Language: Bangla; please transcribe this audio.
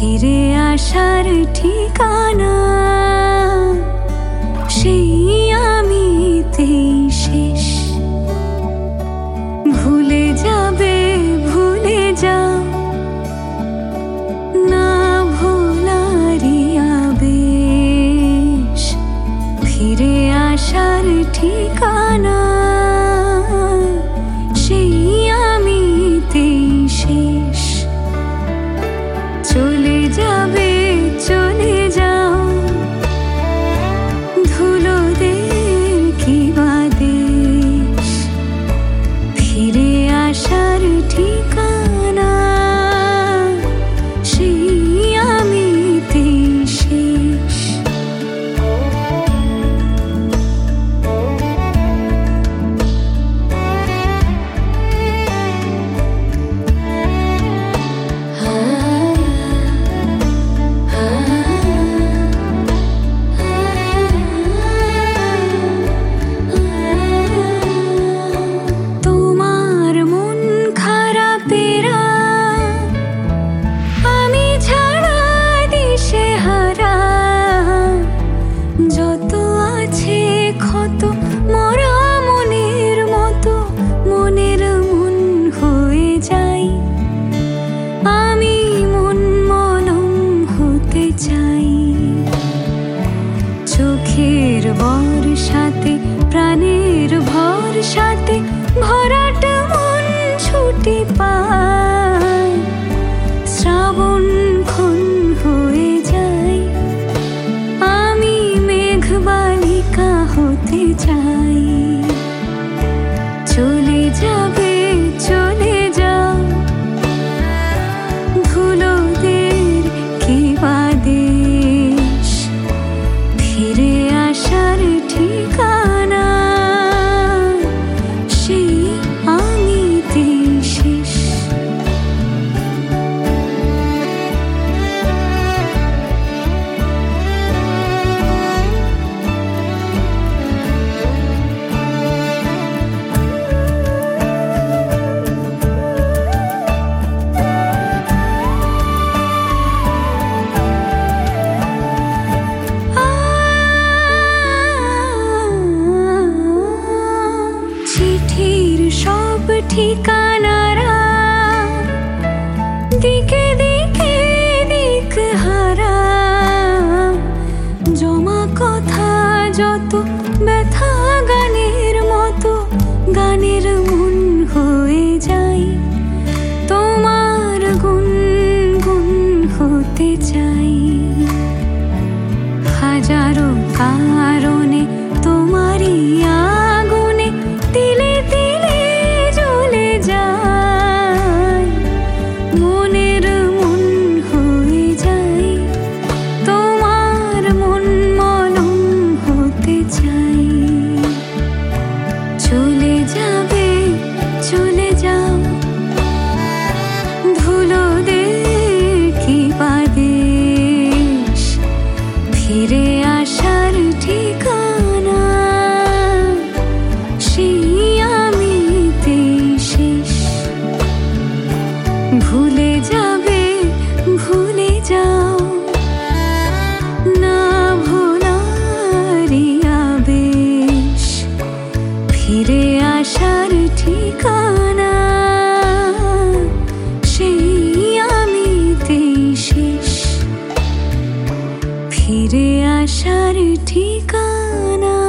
ফিরে আসার ঠিকানা সেই আমিতেই শেষ। ভুলে যাবে, ভুলে যাও না ভোলারি আবেশ। ফিরে আসার ঠিকানা সেই আমিতেই শেষ। চলে যাবে, চলে যাও ধুলোদের কি বাদেশ। ফিরে আসার ঠিকানা সেই আমিতেই শেষ। যত আছে ক্ষত মরা মনের মতো মনের মন হয়ে যাই। আমি মন মলম হতে চাই। চোখের বর্ষাতে প্রাণের ভরসাতে ভরাট মন ছুটি পায়। শ্রাবণ খন হয়ে যায়। আমি মেঘবালিকা হতে চাই। চলে যাবে, চলে যাও ধুলোদের কি বাদেশ। ফিরে আসার ঠিকানা সেই আমিতেই শেষ। চিঠির সব ঠিকানারা দিকে দিকে দিক হারা। জমা কথা যত ব্যথা গানের মতো গানের মন হয়ে যায়। তোমার গুনগুন হতে চাই। হাজারো কারণে তোমারই আগুনে তিলে তিলে জ্বলে যায়। মনের মন হয়ে যায়। তোমার মন মলম হতে চাই। চলে যাবে, চলে যাও ধুলোদের কি বাদেশ। ফিরে আসার ঠিকানা সেই আমিতেই শেষ। ভুলে যাবে, ভুলে যাও না ভোলারি আবেশ। ফিরে আসার ঠিকানা সেই আমিতেই শেষ। ফিরে আসার ঠিকানা